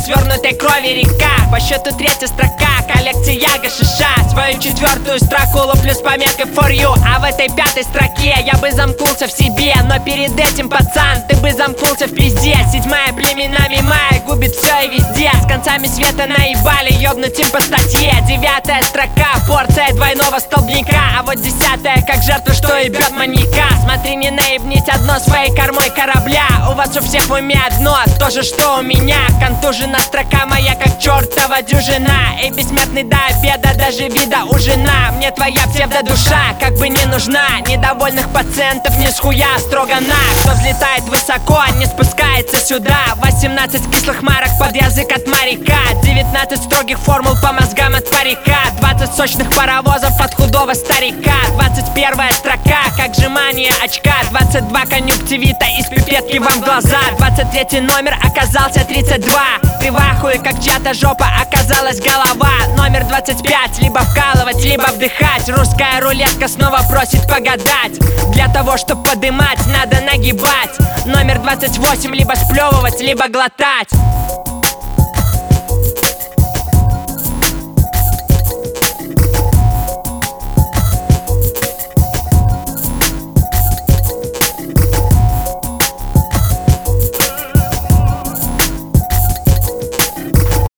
свернутой крови река. По счету третья строка, коллекция гашиша. Свою четвертую строку луплю с пометкой for you. А в этой пятой строке я бы замкнулся в себе. Но перед этим, пацан, ты бы замкнулся в пизде. Седьмая племенами мая губит все и везде. С концами света наебали, ёбнуть им по статье. Девятая строка, порция двойного столбняка. А вот десятая, как жертва, что ебет маньяка. Смотри, не наебнить одно своей кормой корабля. У вас у всех в уме одно, то же, что у меня. Контужена строка моя, как чертова дюжина. И бессмертный до обеда, даже вида у жена. Мне твоя псевдодуша как бы не нужна. Недовольных пациентов не с хуя, строго на. Кто взлетает высоко, не спускается сюда. 18 кислых марок под язык от моряка. 19 строгих формул по мозгам от парика. 20 сочных паровозов от худого старика. 21 строка, как сжимание очка. 22 конъюнктивита из пипетки вам в глаза. 23 номер оказался 32. Ты в ахуе, как чья-то жопа оказалась голова. Номер 25, либо вкалывать, либо вдыхать. Русская рулетка снова просит погадать. Для того, чтобы подымать, надо нагибать. Номер 28, либо сплевывать, либо глотать.